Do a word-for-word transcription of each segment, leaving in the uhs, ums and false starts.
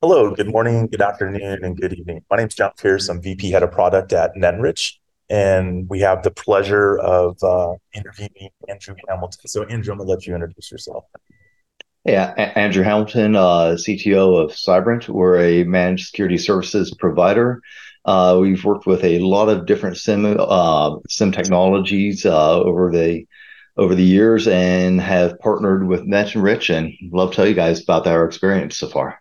Hello, good morning, good afternoon, and good evening. My name is John Pierce. I'm V P Head of Product at NetEnrich, and we have the pleasure of uh, interviewing Andrew Hamilton. So, Andrew, I'm going to let you introduce yourself. Yeah, A- Andrew Hamilton, uh, C T O of Cybrint. We're a managed security services provider. Uh, we've worked with a lot of different SIM uh, SIM technologies uh, over the over the years, and have partnered with NetEnrich, and love to tell you guys about our experience so far.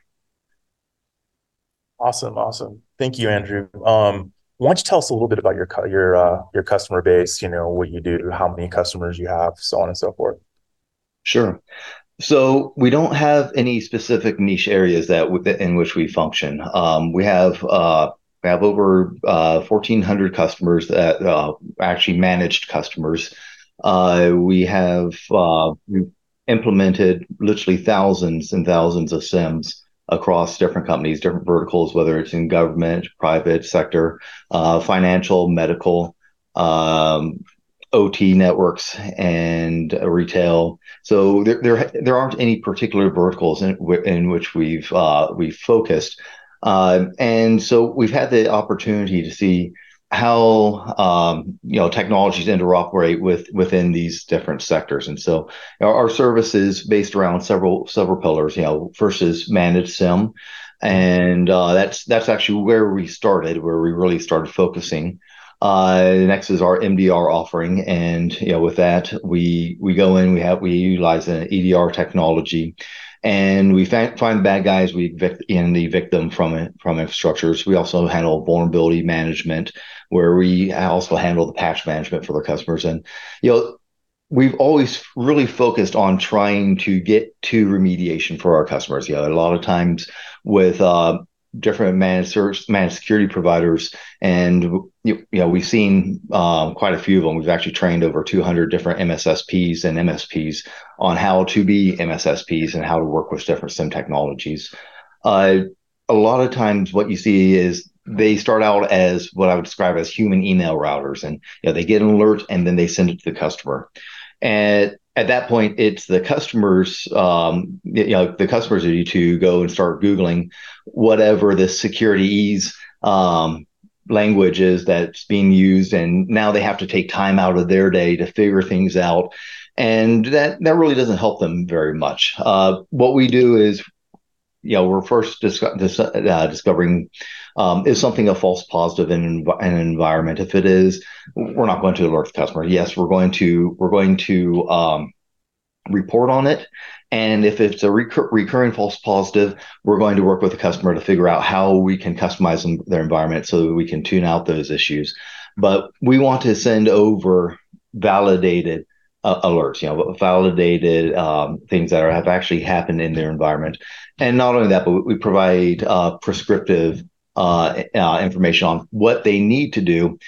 Awesome, awesome. Thank you, Andrew. Um, why don't you tell us a little bit about your cu- your uh, your customer base? You know what you do, how many customers you have, so on and so forth. Sure. So we don't have any specific niche areas that w- in which we function. Um, we have uh, we have over uh, fourteen hundred customers that uh, actually managed customers. Uh, we have uh, we've implemented literally thousands and thousands of SIMs across different companies, different verticals, whether it's in government, private sector, uh, financial, medical, um, O T networks, and uh, retail. So there, there, there aren't any particular verticals in, in which we've uh, we've focused, uh, and so we've had the opportunity to see how um, you know technologies interoperate with within these different sectors. And so our, our service is based around several several pillars. You know, first is managed SIM, Mhm. and uh, that's that's actually where we started, where we really started focusing. Uh, next is our M D R offering, and you know, with that, we we go in, we have we utilize an E D R technology, and we find find the bad guys, we evict and evict them from it from infrastructures. We also handle vulnerability management, where we also handle the patch management for their customers, and you know, we've always really focused on trying to get to remediation for our customers. You know, a lot of times with uh, different managed search, managed security providers, and you, you know, we've seen um, quite a few of them. We've actually trained over two hundred different M S S Ps and M S Ps on how to be M S S Ps and how to work with different SIM technologies. Uh, a lot of times, what you see is they start out as what I would describe as human email routers, and you know, they get an alert and then they send it to the customer. And at that point, it's the customers, um, you know, the customers duty to go and start Googling whatever the security ease um, language is that's being used. And now they have to take time out of their day to figure things out. And that, that really doesn't help them very much. Uh, what we do is, you know, we're first dis- dis- uh, discovering um, is something a false positive in an, an environment. If it is, we're not going to alert the customer. Yes, we're going to we're going to um, report on it. And if it's a recur- recurring false positive, we're going to work with the customer to figure out how we can customize them, their environment so that we can tune out those issues. But we want to send over validated uh, alerts, you know, validated um, things that are, have actually happened in their environment. And not only that, but we provide uh, prescriptive uh, uh, information on what they need to do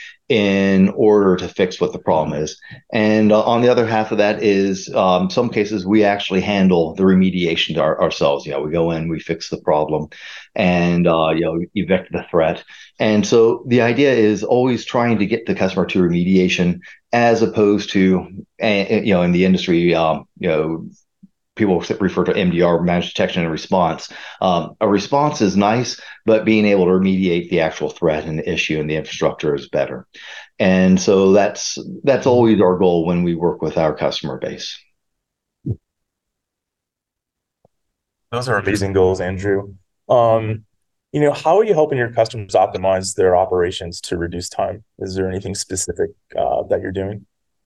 in order to fix what the problem is. And uh, on the other half of that is um, some cases we actually handle the remediation our, ourselves. You know, we go in, we fix the problem, and uh, you know, evict the threat. And so the idea is always trying to get the customer to remediation, as opposed to uh, you know, in the industry, um, you know, people refer to M D R, managed detection and response. Um, a response is nice, but being able to remediate the actual threat and the issue and the infrastructure is better. And so that's that's always our goal when we work with our customer base. Those are amazing goals, Andrew. Um, you know, how are you helping your customers optimize their operations to reduce time? Is there anything specific uh, that you're doing?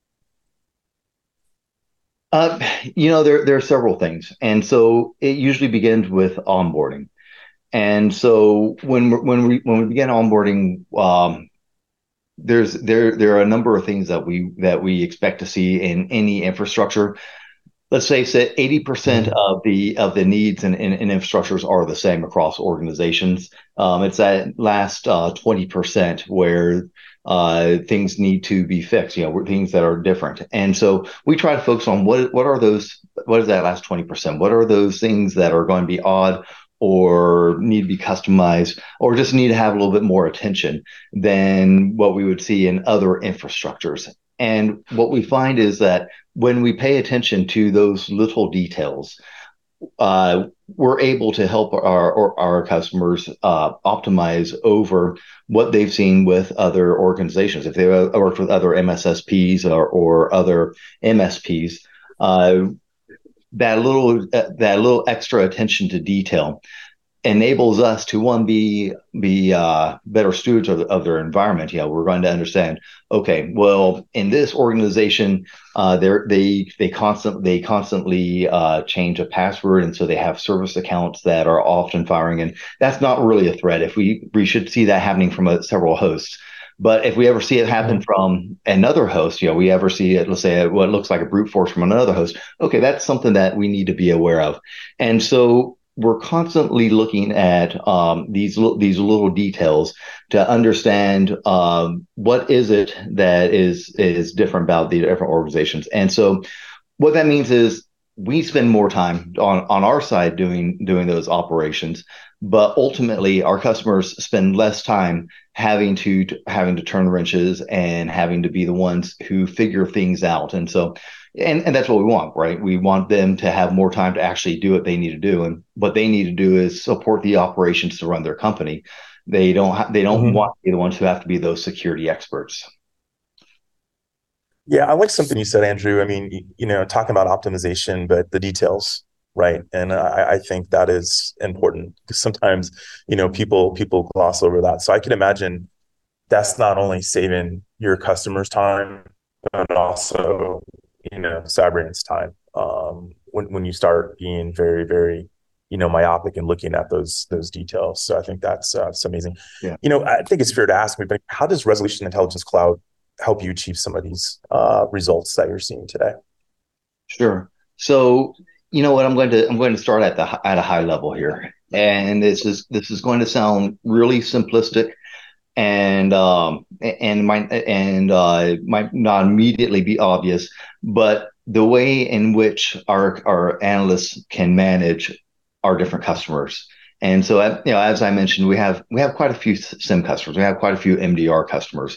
Uh, you know, there there are several things, and so it usually begins with onboarding. And so when we're- when we when we begin onboarding, um, there's there there are a number of things that we that we expect to see in any infrastructure. Let's face it, eighty percent of the of the needs in, in, in infrastructures are the same across organizations. Um, it's that last uh, twenty percent where uh, things need to be fixed, you know, things that are different. And so we try to focus on what what are those, what is that last twenty percent? What are those things that are going to be odd or need to be customized or just need to have a little bit more attention than what we would see in other infrastructures. And what we find is that when we pay attention to those little details, uh, we're able to help our our, our customers uh, optimize over what they've seen with other organizations. If they've worked with other M S S Ps or, or other M S Ps, uh, that little uh, that little extra attention to detail enables us to one be be uh, better stewards of, of their environment. You know, we're going to understand. Okay, well, in this organization, uh, they they constantly they constantly uh, change a password, and so they have service accounts that are often firing, and that's not really a threat. If we we should see that happening from a, several hosts. But if we ever see it happen Mhm. from another host, you know, we ever see it, let's say, what looks like a brute force from another host, okay, that's something that we need to be aware of. And so we're constantly looking at um, these these little details to understand um, what is it that is is different about the different organizations. And so what that means is we spend more time on on our side doing doing those operations, but ultimately our customers spend less time having to having to turn wrenches and having to be the ones who figure things out. And so and and that's what we want, right? We want them to have more time to actually do what they need to do, and what they need to do is support the operations to run their company. They don't ha- they don't want Mhm. to be the ones who have to be those security experts. Yeah, I like something you said, Andrew. I mean, y- you know, talking about optimization, but the details, right? And I, I think that is important because sometimes, you know, people people gloss over that. So I can imagine that's not only saving your customers time, but also, you know, Cyberion's time. Um, when when you start being very, very, you know, myopic and looking at those those details. So I think that's uh, that's amazing. Yeah. You know, I think it's fair to ask me, but how does Resolution Intelligence Cloud help you achieve some of these uh, results that you're seeing today? Sure. So, you know what, I'm going to I'm going to start at the at a high level here. And this is this is going to sound really simplistic and um and might and uh might not immediately be obvious, but the way in which our our analysts can manage our different customers. And so, uh, you know, as I mentioned, we have we have quite a few SIM customers. We have quite a few M D R customers.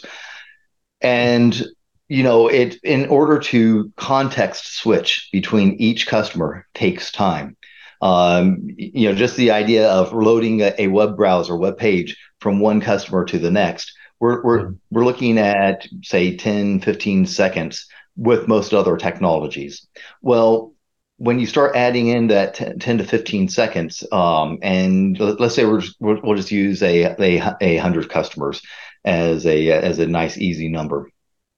And you know, it in order to context switch between each customer takes time. Um, you know, just the idea of loading a, a web browser, web page from one customer to the next, we're we're Mhm. we're looking at say ten, fifteen seconds with most other technologies. Well, when you start adding in that ten to fifteen seconds, um, and let's say we're just, we'll just use a a, a hundred customers as a as a nice easy number.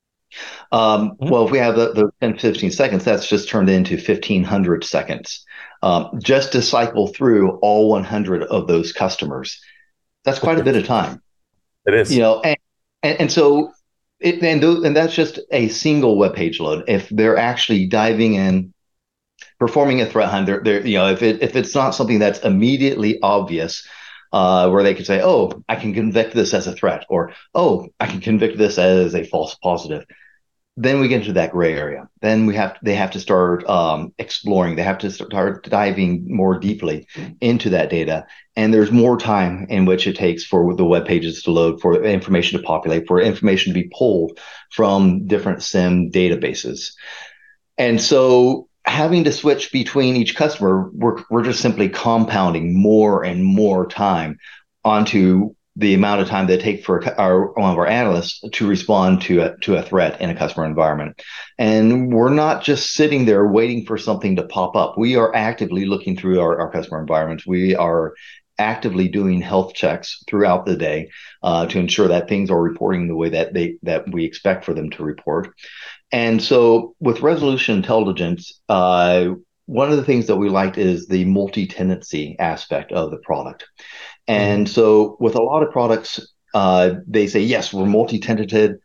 Um, Mhm. well, if we have the, the ten, fifteen seconds, that's just turned into fifteen hundred seconds um, just to cycle through all one hundred of those customers. That's quite a bit of time, It you is. know, and, and, and so it, and, th- and that's just a single web page load. If they're actually diving in, performing a threat hunt, they're, they're, you know, if it, if it's not something that's immediately obvious, uh, where they can say, oh, I can convict this as a threat, or, oh, I can convict this as a false positive, then we get into that gray area. Then we have they have to start um, exploring. They have to start diving more deeply into that data. And there's more time in which it takes for the web pages to load, for information to populate, for information to be pulled from different SIM databases. And so having to switch between each customer, we're, we're just simply compounding more and more time onto the amount of time that it takes for our, one of our analysts to respond to a, to a threat in a customer environment. And we're not just sitting there waiting for something to pop up. We are actively looking through our, our customer environments. We are actively doing health checks throughout the day uh, to ensure that things are reporting the way that they that we expect for them to report. And so with resolution intelligence, uh, one of the things that we liked is the multi-tenancy aspect of the product. And Mhm. so with a lot of products, uh, they say, yes, we're multi-tenanted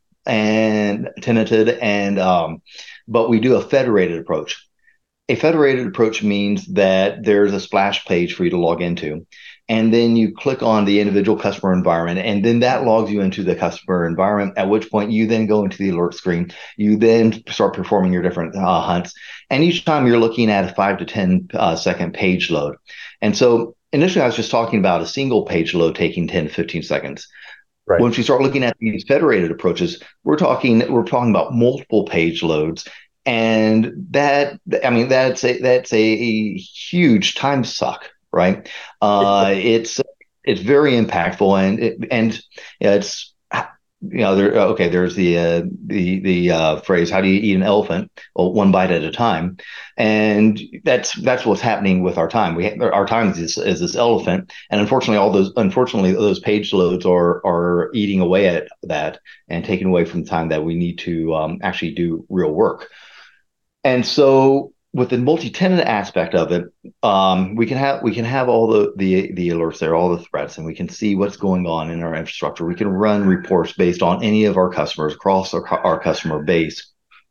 and tenanted, and um, but we do a federated approach. A federated approach means that there's a splash page for you to log into. And then you click on the individual customer environment, and then that logs you into the customer environment, at which point you then go into the alert screen. You then start performing your different uh, hunts. And each time you're looking at a five to ten uh, second page load. And so initially, I was just talking about a single page load taking ten to fifteen seconds. Right. Once you start looking at these federated approaches, we're talking we're talking about multiple page loads, And that, I mean, that's a that's a huge time suck, right? Uh, it's it's very impactful, and it, and yeah, it's you know there okay there's the uh, the the uh, phrase, how do you eat an elephant? Well, one bite at a time. And that's that's what's happening with our time. We our time is, is this elephant, and unfortunately all those unfortunately those page loads are are eating away at that and taking away from the time that we need to um, actually do real work. And so with the multi-tenant aspect of it, um, we can have we can have all the, the the alerts there, all the threats, and we can see what's going on in our infrastructure. We can run reports based on any of our customers across our, our customer base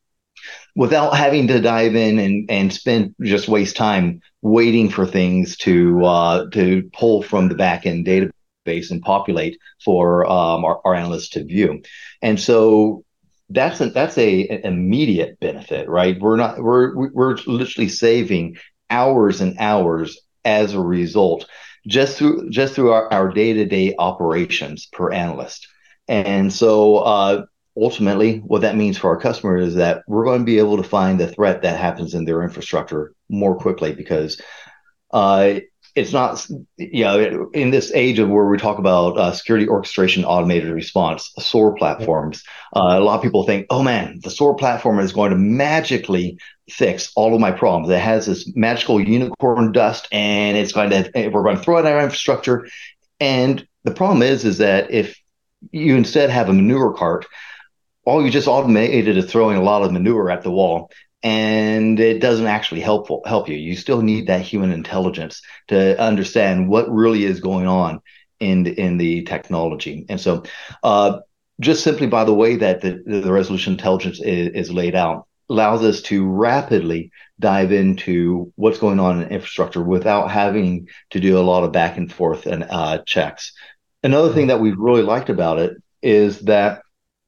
without having to dive in and, and spend just waste time waiting for things to uh, to pull from the back end database and populate for um, our, our analysts to view. And so that's a, that's a an immediate benefit, right? We're not we're we're literally saving hours and hours as a result just through just through our, our day-to-day operations per analyst. And so uh, ultimately, what that means for our customer is that we're going to be able to find the threat that happens in their infrastructure more quickly because uh, it's not, you know, in this age of where we talk about uh, security orchestration, automated response, SOAR platforms, uh, a lot of people think, oh man, the SOAR platform is going to magically fix all of my problems. It has this magical unicorn dust and it's going to, we're going to throw it at our infrastructure. And the problem is, is that if you instead have a manure cart, all you just automated is throwing a lot of manure at the wall, and it doesn't actually help help you. You still need that human intelligence to understand what really is going on in in the technology. And so uh, just simply by the way that the, the resolution intelligence is, is laid out allows us to rapidly dive into what's going on in infrastructure without having to do a lot of back and forth and uh, checks. Another thing that we've really liked about it is that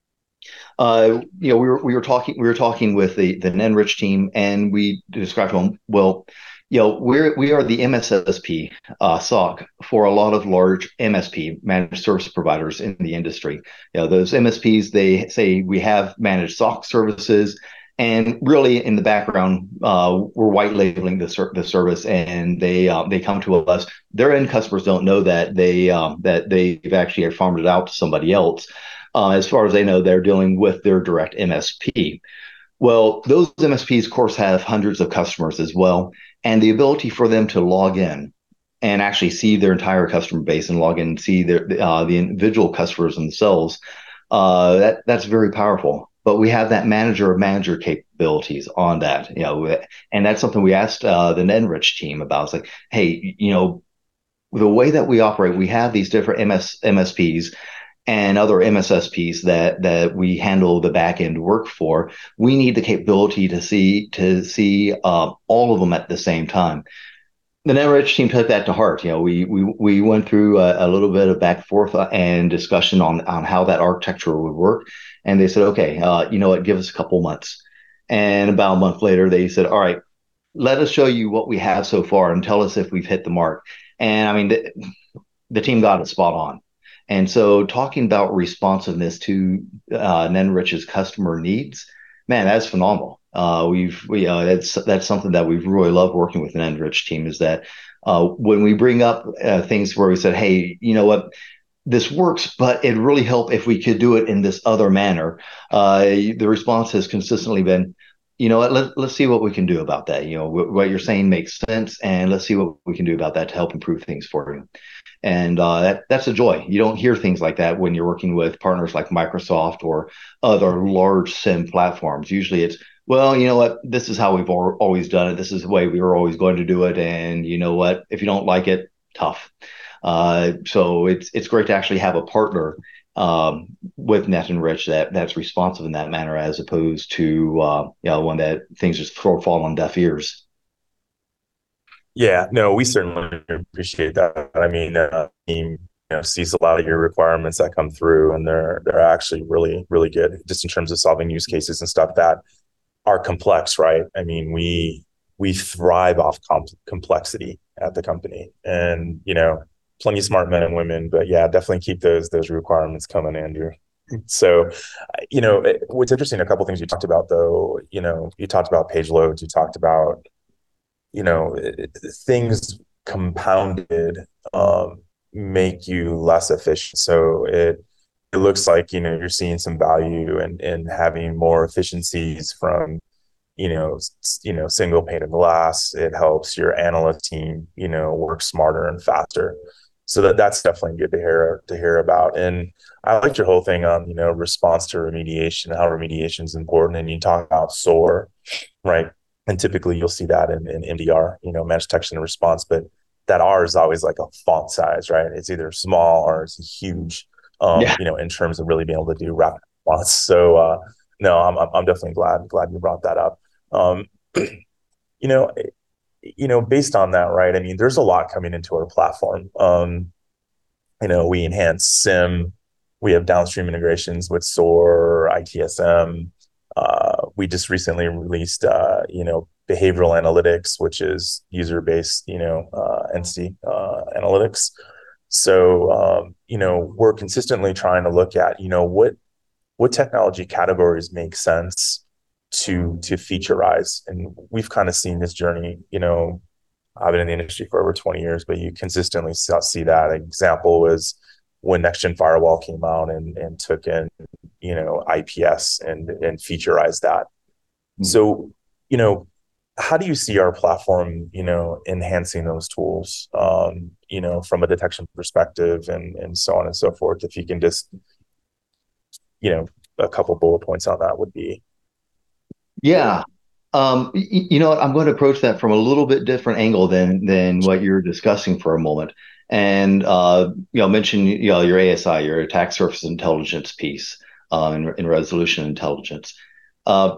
uh, you know, we were we were talking we were talking with the the Nenrich team, and we described to them, well, you know, we're we are the M S S P uh, S O C for a lot of large M S P, managed service providers in the industry. You know, those M S Ps, they say we have managed S O C services, and really in the background, uh, we're white labeling the ser- the service, and they uh, they come to us. Their end customers don't know that they um, that they've actually farmed it out to somebody else. Uh, as far as they know, they're dealing with their direct M S P. Well, those M S Ps, of course, have hundreds of customers as well, and the ability for them to log in and actually see their entire customer base and log in and see their uh, the individual customers themselves, uh, that that's very powerful. But we have that manager of manager capabilities on that, you know, and that's something we asked uh, the Nenrich team about. It's like, hey, you know, the way that we operate, we have these different M S M S Ps and other M S S Ps that that we handle the back end work for. We need the capability to see to see uh, all of them at the same time. The Netrich team took that to heart. You know, we we we went through a, a little bit of back and forth and discussion on on how that architecture would work, and they said, okay, uh, you know what, give us a couple months. And about a month later, they said, all right, let us show you what we have so far and tell us if we've hit the mark. And I mean, the, the team got it spot on. And so talking about responsiveness to uh, Nenrich's customer needs, man, that's phenomenal. Uh, we've we uh, that's that's something that we've really loved working with the Nenrich team is that uh, when we bring up uh, things where we said, hey, you know what, this works, but it'd really help if we could do it in this other manner. Uh, the response has consistently been, you know what, let, let's see what we can do about that. You know, wh- what you're saying makes sense, and let's see what we can do about that to help improve things for you. And uh, that that's a joy. You don't hear things like that when you're working with partners like Microsoft or other large SIEM platforms. Usually it's, well, you know what, this is how we've al- always done it. This is the way we were always going to do it. And you know what, if you don't like it, tough. Uh, so it's it's great to actually have a partner um, with Netenrich that that's responsive in that manner, as opposed to uh, you know one that things just throw fall on deaf ears. Yeah, no, we certainly appreciate that. I mean, uh, team, you know, sees a lot of your requirements that come through, and they're they're actually really, really good, just in terms of solving use cases and stuff that are complex, right? I mean, we we thrive off com- complexity at the company, and you know, plenty of smart men and women. But yeah, definitely keep those those requirements coming, Andrew. So, you know, what's interesting, a couple things you talked about, though, you know, you talked about page loads, you talked about, you know, things compounded um, make you less efficient. So it it looks like, you know, you're seeing some value in in having more efficiencies from, you know, you know, single pane of glass. It helps your analyst team, you know, work smarter and faster. So that that's definitely good to hear to hear about. And I liked your whole thing on, you know, response to remediation, how remediation is important. And you talk about SOAR, right? And typically you'll see that in, in M D R, you know, managed detection and response, but that R is always like a font size, right? It's either small or it's huge, um, Yeah. you know, in terms of really being able to do rapid response. So, uh, no, I'm, I'm definitely glad, glad you brought that up. Um, you know, you know, based on that, right? I mean, there's a lot coming into our platform. Um, you know, we enhance SIM, we have downstream integrations with SOAR, I T S M. Uh, we just recently released, uh, you know, behavioral analytics, which is user-based, you know, uh, entity uh, analytics. So, um, you know, we're consistently trying to look at, you know, what what technology categories make sense to to featureize, and we've kind of seen this journey. You know, I've been in the industry for over twenty years, but you consistently see that. An example was when Next Gen Firewall came out and and took in, you know, I P S and and featureized that. So, you know, how do you see our platform, you know, enhancing those tools, um, you know, from a detection perspective and and so on and so forth? If you can just, you know, a couple bullet points on that would be great. Yeah. Um, y- you know what? I'm going to approach that from a little bit different angle than than what you're discussing for a moment. And uh, you know, mention you know your A S I, your attack surface intelligence piece, uh, in, in resolution intelligence. Uh,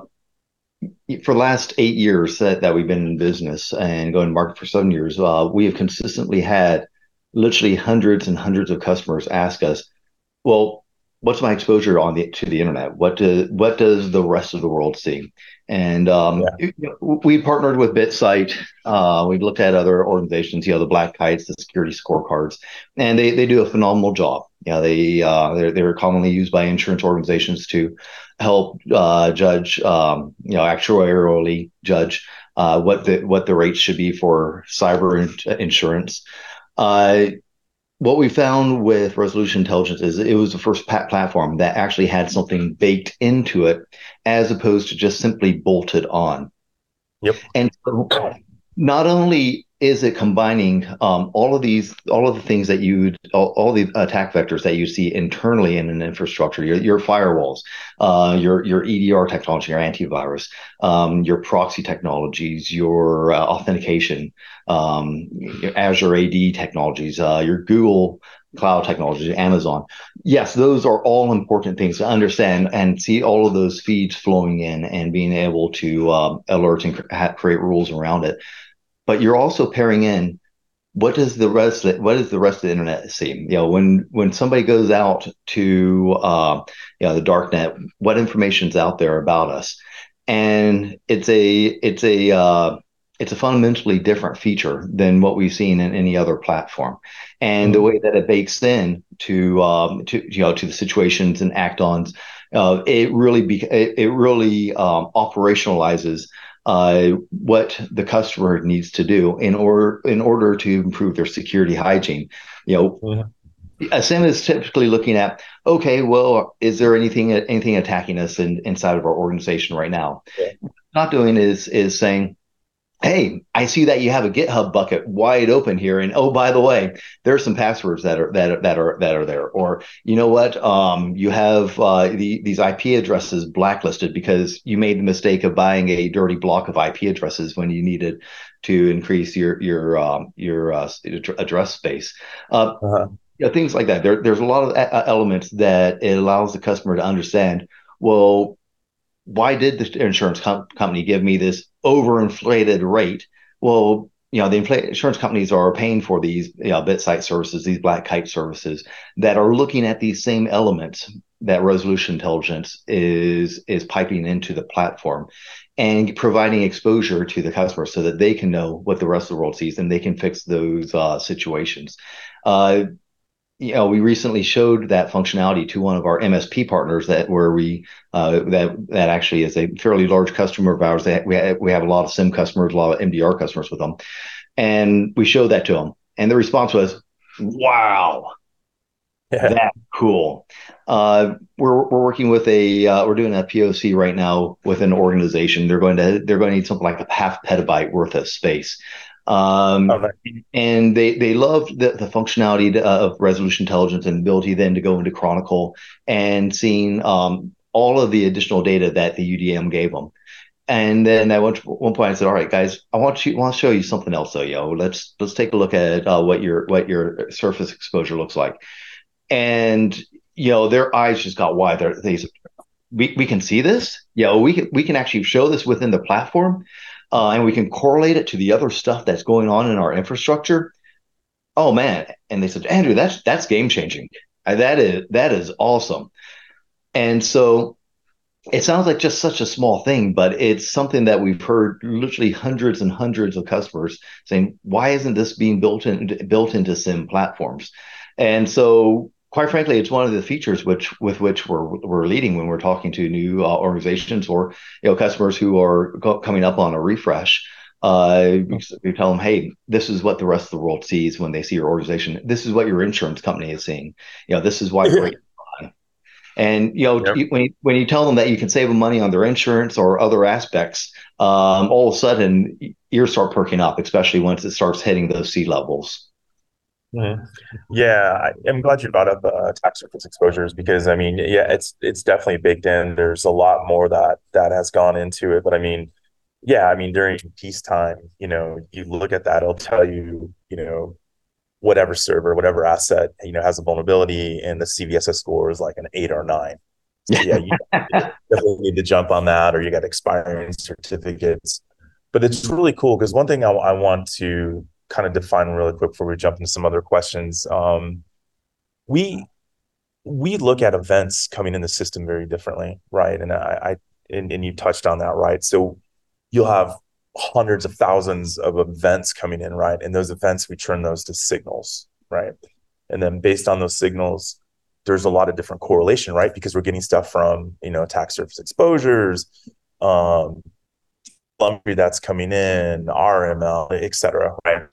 for the last eight years that, that we've been in business and going to market for seven years, uh, we have consistently had literally hundreds and hundreds of customers ask us, well, what's my exposure on the to the internet? What do what does the rest of the world see? And um, Yeah. you know, we partnered with BitSight. Uh, we looked at other organizations, you know, the Black Kites, the security scorecards, and they they do a phenomenal job. You know, they uh, they're they're commonly used by insurance organizations to help uh, judge, um, you know, actuarially judge uh, what the what the rates should be for cyber in- insurance. Uh, what we found with Resolution Intelligence is it was the first platform that actually had something baked into it as opposed to just simply bolted on. Yep. And so not only is it combining um, all of these, all of the things that you, all, all the attack vectors that you see internally in an infrastructure, your, your firewalls, uh, your your E D R technology, your antivirus, um, your proxy technologies, your uh, authentication, um, your Azure A D technologies, uh, your Google cloud technology, Amazon. Yes, those are all important things to understand and see all of those feeds flowing in and being able to um, alert and cr- create rules around it. But you're also pairing in what does the rest of, what does the rest of the internet see? You know, when when somebody goes out to uh, you know the dark net, what information's out there about us? And it's a it's a uh, it's a fundamentally different feature than what we've seen in any other platform. And the Mhm. way that it bakes in to um, to you know to the situations and act-ons, uh, it really be, it, it really um, operationalizes uh, what the customer needs to do in order in order to improve their security hygiene. You know, Mhm. a SIEM is typically looking at, okay, well, is there anything anything attacking us in, inside of our organization right now? Yeah. Not doing is is saying, hey, I see that you have a GitHub bucket wide open here, and oh, by the way, there's some passwords that are that are, that are that are there. Or you know what, um, you have uh, the, these I P addresses blacklisted because you made the mistake of buying a dirty block of I P addresses when you needed to increase your your um, your uh, address space. Uh, Uh-huh. you know, things like that. There, there's a lot of a- elements that it allows the customer to understand. Well, why did the insurance com- company give me this overinflated rate? Well, you know, the infl- insurance companies are paying for these, you know, BitSight services, these Black Kite services that are looking at these same elements that Resolution Intelligence is is piping into the platform and providing exposure to the customer so that they can know what the rest of the world sees and they can fix those uh, situations. Uh, you know, we recently showed that functionality to one of our M S P partners that where we uh, that that actually is a fairly large customer of ours. That we have, we have a lot of SIM customers, a lot of M D R customers with them, and we showed that to them, and the response was, "Wow, Yeah. that's cool." Uh, we're we're working with a uh, we're doing a P O C right now with an organization. They're going to they're going to need something like a half petabyte worth of space. Oh, Um, nice. and they they love the, the functionality of resolution intelligence and ability then to go into Chronicle and seeing um, all of the additional data that the U D M gave them. And then at one, one point I said, "All right, guys, I want you want to show you something else, though, yo. Let's let's take a look at uh, what your what your surface exposure looks like." And you know, their eyes just got wide. They're, they said, "We we can see this. Yeah, we can we can actually show this within the platform, uh, and we can correlate it to the other stuff that's going on in our infrastructure." Oh man! And they said, "Andrew, that's that's game changing. That is that is awesome." And so it sounds like just such a small thing, but it's something that we've heard literally hundreds and hundreds of customers saying, "Why isn't this being built in built into SIM platforms?" And so, quite frankly, it's one of the features which with which we're we're leading when we're talking to new uh, organizations or you know customers who are co- coming up on a refresh. Uh, we, we tell them, "Hey, this is what the rest of the world sees when they see your organization. This is what your insurance company is seeing. You know, this is why Yeah. rates." And you know, Yep. when you, when you tell them that you can save them money on their insurance or other aspects, um, all of a sudden ears start perking up, especially once it starts hitting those sea levels. Mhm. Yeah, I, I'm glad you brought up uh, tax surface exposures because I mean, yeah, it's it's definitely baked in. There's a lot more that that has gone into it, but I mean, yeah, I mean during peacetime, you know, you look at that, it'll tell you, you know, whatever server, whatever asset, you know, has a vulnerability, and the C V S S score is like an eight or nine. So yeah, you definitely need to jump on that, or you got expiring certificates. But it's really cool because one thing I, I want to kind of define really quick before we jump into some other questions. Um, we we look at events coming in the system very differently, right? And I, I and, and you touched on that, right? So you'll have hundreds of thousands of events coming in, right? And those events, we turn those to signals, right? And then based on those signals, there's a lot of different correlation, right? Because we're getting stuff from, you know, attack surface exposures, um, lumpy that's coming in, R M L, et cetera, right?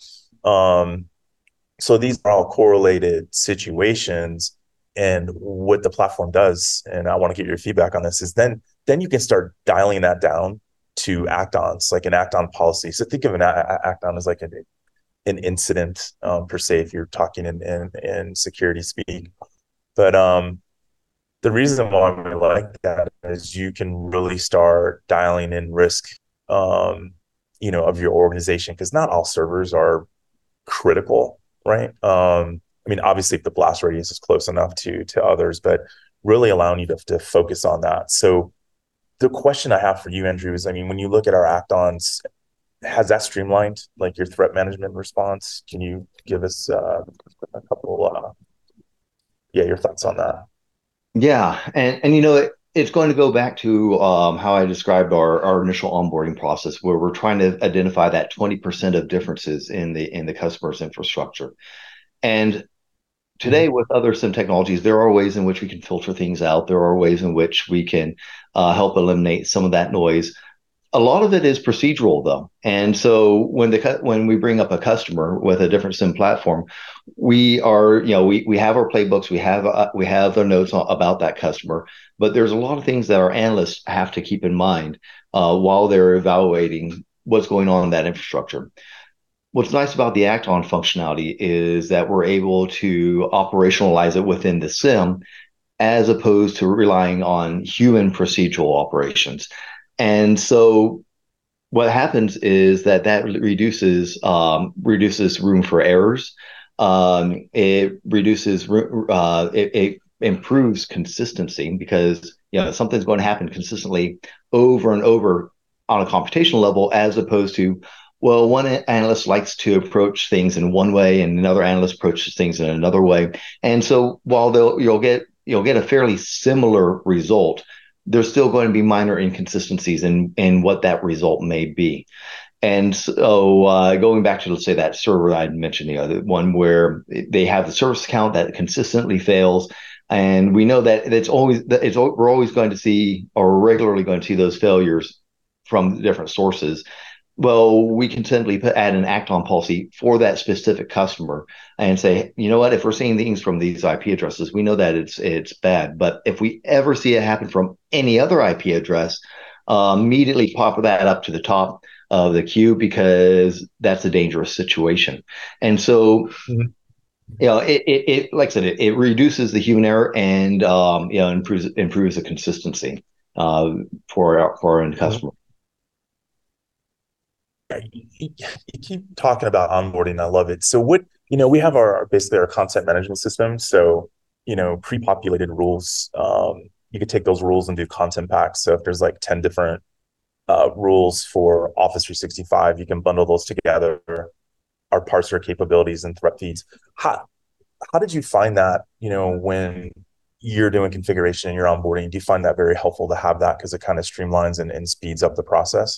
Um, so these are all correlated situations. And what the platform does, and I want to get your feedback on this, is then then you can start dialing that down to act-ons, like an act-on policy. So think of an a- act-on as like an, an incident um, per se, if you're talking in, in, in security speak. But um, the reason why we like that is you can really start dialing in risk, um, you know, of your organization because not all servers are critical, right? Um, I mean, obviously, if the blast radius is close enough to to others, but really allowing you to, to focus on that. So the question I have for you, Andrew, is, I mean, when you look at our act-ons, has that streamlined like your threat management response? Can you give us uh, a couple, uh, yeah, your thoughts on that? Yeah, and and you know it, it's going to go back to um, how I described our our initial onboarding process, where we're trying to identify that twenty percent of differences in the in the customer's infrastructure. And today, Mhm. with other SIM technologies, there are ways in which we can filter things out. There are ways in which we can uh, help eliminate some of that noise. A lot of it is procedural, though, and so when the when we bring up a customer with a different SIM platform, we are you know we we have our playbooks, we have uh, we have the notes about that customer, but there's a lot of things that our analysts have to keep in mind uh, while they're evaluating what's going on in that infrastructure. What's nice about the Act-On functionality is that we're able to operationalize it within the SIM as opposed to relying on human procedural operations. And so what happens is that that reduces um, reduces room for errors. Um, it reduces uh, it, it improves consistency because you know something's going to happen consistently over and over on a computational level, as opposed to well, one analyst likes to approach things in one way, and another analyst approaches things in another way. And so while they'll you'll get you'll get a fairly similar result, there's still going to be minor inconsistencies in in what that result may be. And so uh, going back to, let's say, that server I mentioned, you know, the one where they have the service account that consistently fails. And we know that it's always, that it's, we're always going to see, or regularly going to see, those failures from different sources. Well, we can simply put, add an act on policy for that specific customer and say, you know what, if we're seeing things from these I P addresses, we know that it's it's bad. But if we ever see it happen from any other I P address, uh, immediately pop that up to the top of the queue, because that's a dangerous situation. And so, Mhm. you know, it, it, it like I said, it, it reduces the human error, and um, you know, improves improves the consistency uh, for our, for our end Mhm. customer. Yeah, You, you- you keep talking about onboarding. I love it. So what, you know, we have our basically our content management system. So, you know, pre-populated rules. Um, you could take those rules and do content packs. So if there's like ten different uh, rules for Office three sixty-five, you can bundle those together, our parser capabilities and threat feeds. How how did you find that, you know, when you're doing configuration and you're onboarding? Do you find that very helpful to have that because it kind of streamlines and, and speeds up the process?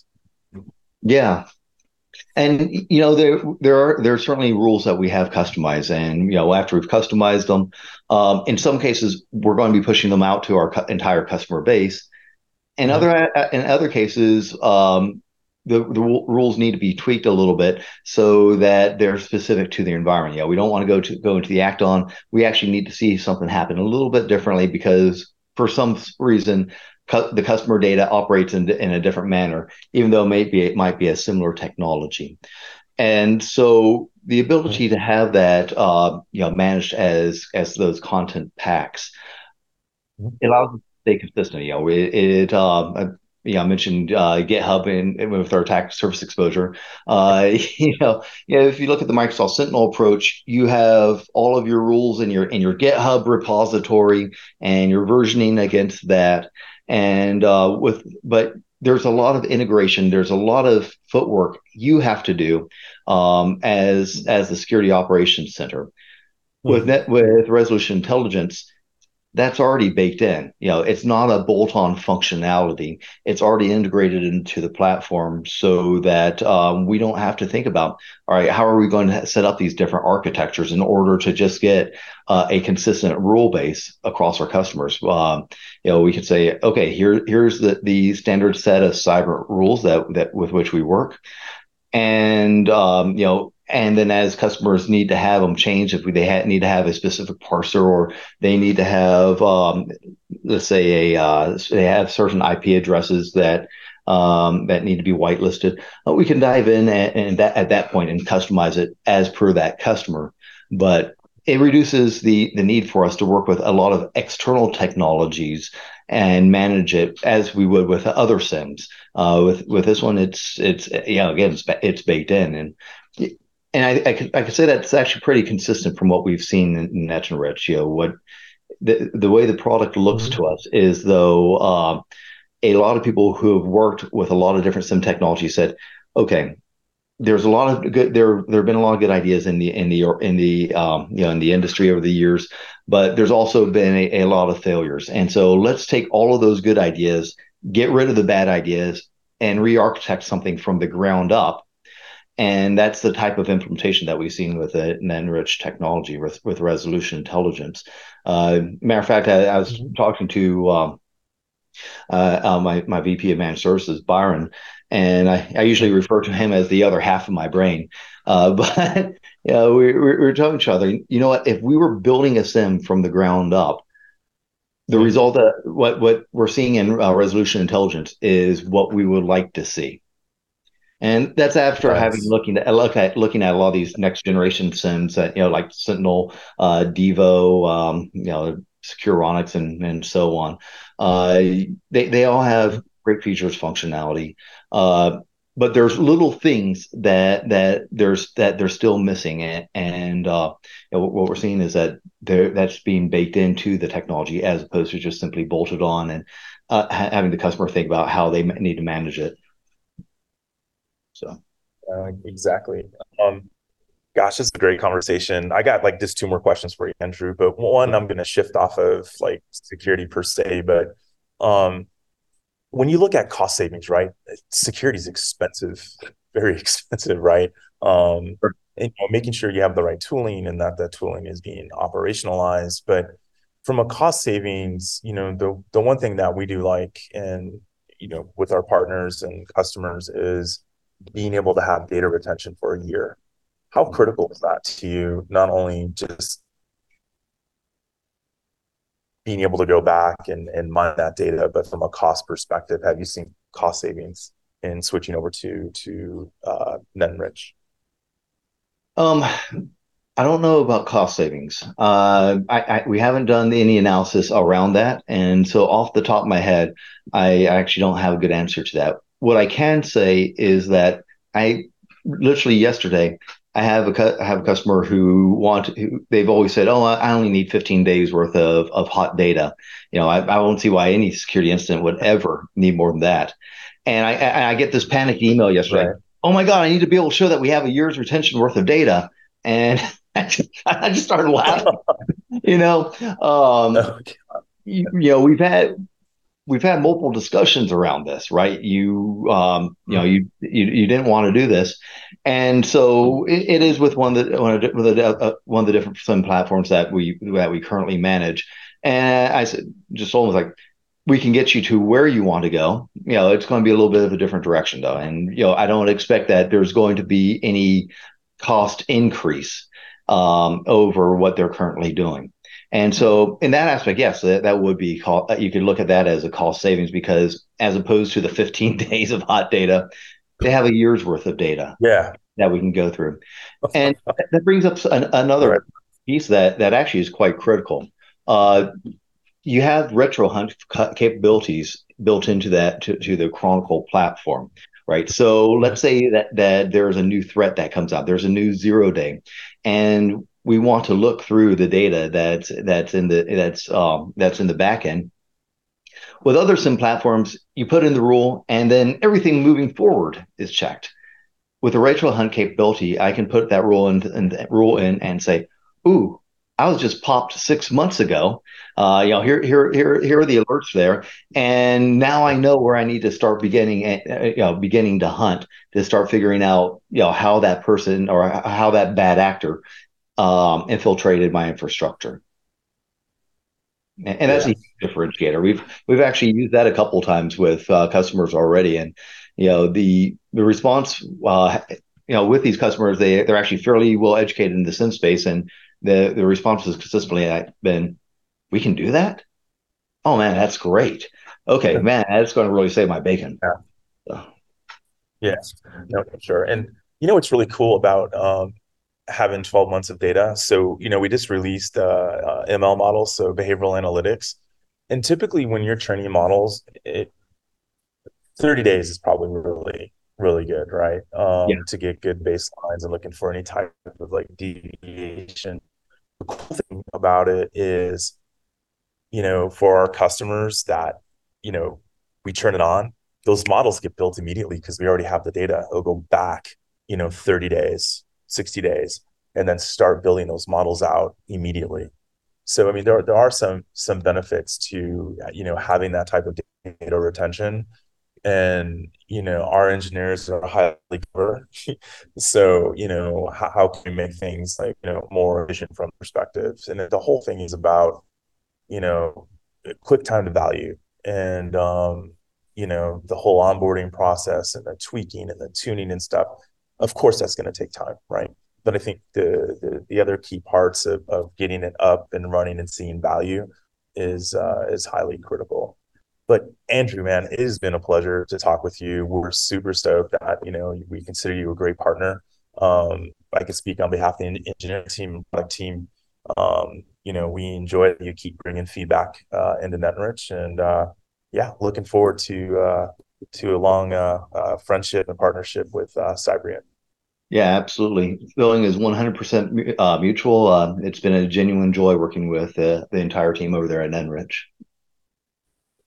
Yeah, and you know, there there are there are certainly rules that we have customized, and you know, after we've customized them, um, in some cases we're going to be pushing them out to our cu- entire customer base. In Mhm. other in other cases, um, the the rules need to be tweaked a little bit so that they're specific to the environment. Yeah, we don't want to go to go into the act on. We actually need to see something happen a little bit differently, because for some reason cu- the customer data operates in, in a different manner, even though maybe it might be a similar technology. And so the ability to have that uh, you know, managed as as those content packs, Mhm. it allows us to stay consistent. You know, it, it um, I, you know, I mentioned uh, GitHub and, and with our attack surface exposure. Uh, you know, you know, if you look at the Microsoft Sentinel approach, you have all of your rules in your in your GitHub repository, and you're versioning against that. And uh, with but there's a lot of integration. There's a lot of footwork you have to do um, as as the security operations center. With Mhm. net with resolution intelligence, that's already baked in. You know, it's not a bolt-on functionality. It's already integrated into the platform, so that um, we don't have to think about, all right, how are we going to set up these different architectures in order to just get uh, a consistent rule base across our customers. Um, you know, we could say, okay, here here's the the standard set of cyber rules that that with which we work, and um, you know, and then as customers need to have them changed, if we, they ha- need to have a specific parser, or they need to have, um, let's say, a uh, they have certain I P addresses that um, that need to be whitelisted, uh, we can dive in and, and that, at that point, and customize it as per that customer. But it reduces the the need for us to work with a lot of external technologies and manage it as we would with other SIEMs. Uh, with with this one, it's it's you know, again, it's it's baked in, and and I I could I could say that's actually pretty consistent from what we've seen in, in Net and Rich. You know, what the the way the product looks Mhm. to us is though, uh, a lot of people who have worked with a lot of different SIEM technology said, okay, there's a lot of good there there have been a lot of good ideas in the in the in the um, you know, in the industry over the years, but there's also been a, a lot of failures. And so let's take all of those good ideas, get rid of the bad ideas, and re-architect something from the ground up. And that's the type of implementation that we've seen with the NetEnrich technology, with with resolution intelligence. Uh, matter of fact, I, I was Mhm. talking to um, uh, uh, my my V P of Managed Services, Byron, and I, I usually Mhm. refer to him as the other half of my brain. Uh, but you know, we, we, we were telling each other, you know what? If we were building a SIEM from the ground up, the Mhm. result that what what we're seeing in uh, resolution intelligence is what we would like to see. And that's after having Nice. looking at look at looking at a lot of these next generation SIEMs that, you know, like Sentinel, uh, Devo, um, you know, Securonix, and and so on. Uh, they they all have great features, functionality, uh, but there's little things that that there's that they're still missing, and, and uh, you know, what we're seeing is that there that's being baked into the technology as opposed to just simply bolted on, and uh, ha- having the customer think about how they need to manage it. So. Uh, exactly. Um, Gosh, this is a great conversation. I got like just two more questions for you, Andrew. But one, I'm going to shift off of like security per se. But um, when you look at cost savings, right? Security is expensive. very expensive, right? Um, and, you know, making sure you have the right tooling and that that tooling is being operationalized. But from a cost savings, you know, the the one thing that we do like, and you know, with our partners and customers is being able to have data retention for a year. How critical is that to you? Not only just being able to go back and, and mine that data, but from a cost perspective, have you seen cost savings in switching over to to uh, NetEnrich? Um, I don't know about cost savings. Uh, I, I we haven't done any analysis around that, and so off the top of my head, I actually don't have a good answer to that. What I can say is that I literally yesterday I have a cu- I have a customer who want who they've always said, oh, I only need fifteen days worth of of hot data. You know, I, I don't see why any security incident would ever need more than that. And I I, I get this panicked email yesterday. Right. Oh my God, I need to be able to show that we have a year's retention worth of data. And I just, I just started laughing. You know, um, Okay. you, you know, we've had we've had multiple discussions around this, right? You, um, you know, you you, you didn't want to do this, and so it, it is with one of the one of the, uh, one of the different SIM platforms that we that we currently manage. And I said, just almost like we can get you to where you want to go. You know, it's going to be a little bit of a different direction though, and you know, I don't expect that there's going to be any cost increase um, over what they're currently doing. And so, in that aspect, yes, that, that would be called, you could look at that as a cost savings because as opposed to the fifteen days of hot data, they have a year's worth of data Yeah. that we can go through. And that brings up an, Right. another piece that, that actually is quite critical. Uh, you have retro hunt capabilities built into that to, to the Chronicle platform, right? So let's say that that there's a new threat that comes out, there's a new zero day, and we want to look through the data that's that's in the that's um, that's in the back end. With other SIM platforms, you put in the rule, and then everything moving forward is checked. With the retro hunt capability, I can put that rule in, in rule in and say, "Ooh, I was just popped six months ago. Uh, you know, here, here, here, here are the alerts there, and now I know where I need to start beginning, uh, you know, beginning to hunt to start figuring out, you know, how that person or how that bad actor um, infiltrated my infrastructure." And, and that's a Yeah. huge differentiator. We've we've actually used that a couple times with uh, customers already, and you know the the response, uh, you know, with these customers, they they're actually fairly well educated in the SIM space, and the the response has consistently been, "We can do that? Oh man, that's great. Okay, man, that's going to really save my bacon." Yeah. So, Yeah. No, for sure. And you know what's really cool about um, having twelve months of data? So, you know, we just released uh, uh, M L models, so behavioral analytics. And typically when you're training models, it thirty days is probably really, really good, right? yeah, Um, to get good baselines and looking for any type of like deviation. The cool thing about it is, you know, for our customers that, you know, we turn it on, those models get built immediately because we already have the data. It'll go back, you know, thirty days, sixty days, and then start building those models out immediately. So, I mean, there, there are some some benefits to, you know, having that type of data retention. And, you know, our engineers are highly clever. So, you know, how, how can we make things like, you know, more efficient from perspectives? And the whole thing is about, you know, quick time to value and, um, you know, the whole onboarding process and the tweaking and the tuning and stuff. Of course, that's going to take time, right? But I think the, the the other key parts of, of getting it up and running and seeing value is uh, is highly critical. But Andrew, man, it has been a pleasure to talk with you. We're super stoked that you know we consider you a great partner. Um, I can speak on behalf of the engineering team, product team. Um, you know, we enjoy that you keep bringing feedback uh, into NetEnrich, and uh, yeah, looking forward to uh, to a long uh, uh, friendship and partnership with uh, Cybrian. yeah, absolutely. Feeling is one hundred percent uh, mutual. Uh, it's been a genuine joy working with uh, the entire team over there at Enrich.